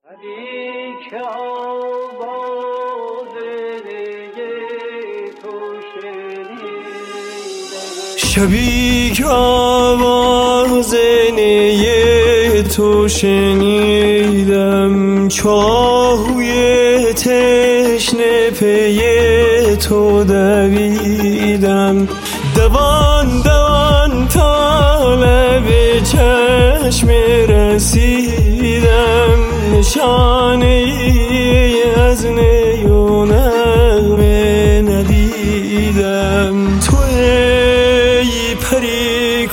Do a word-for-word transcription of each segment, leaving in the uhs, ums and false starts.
شبی که آواز نی تو شنیدم، چاهوی تشنه پی تو دویدم، دوان دوان تا لب چشم رسیدم، نشانه ای از نی و نغمه ندیدم. تو ای پری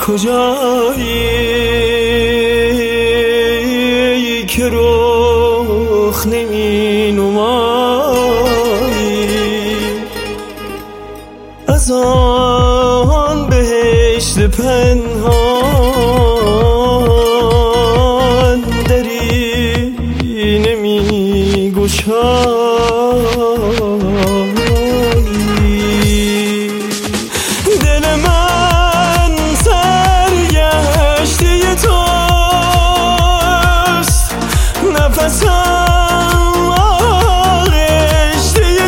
کجایی که رخ نمی نمایی، از آن بهشت پنهان دری نمی گشایی. دل من سرگشته توست، نفسم آغشته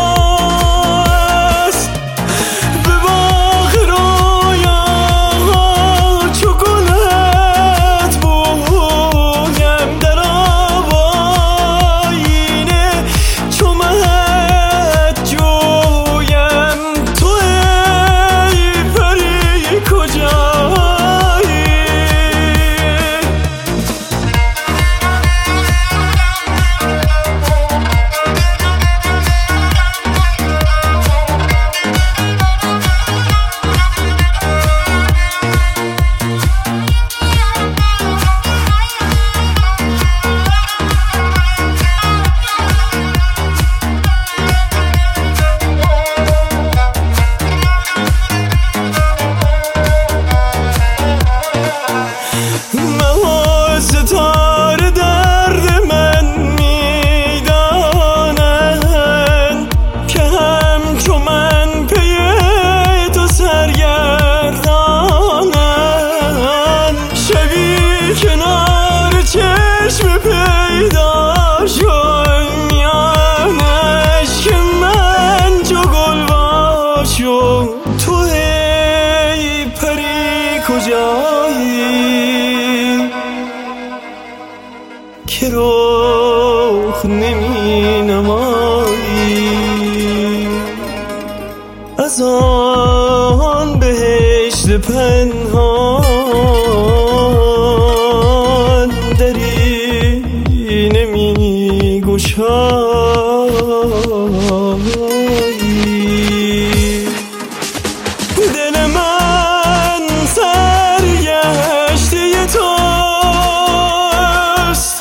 توست، به باغ رویاها چو گلت بویم، در آیینه چو مهت جویم. تو ای پری کجایی؟ ماه ستاره درد من میدانند که همچو من پی تو سرگردانند. شبی کنار چشم پیدا شد، میان اشک من چو گلوا شد. تو ای پری کجایی که رخ نمی نمایی، از آن بهشت پنهان دری نمی گشایی. دل من سرگشته توست،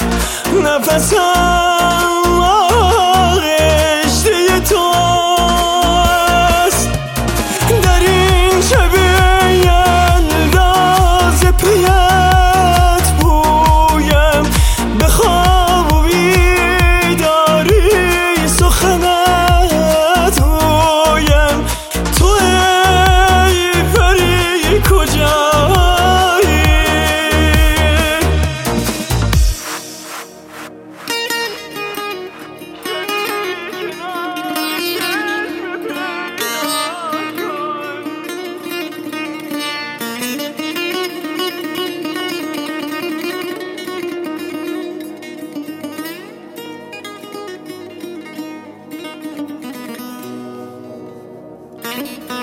نفسم آغشته توست، در این شب انداز پیت بویم، به خواب و بیداری سخنت گویم. تو ای پری کجایی؟ Thank you.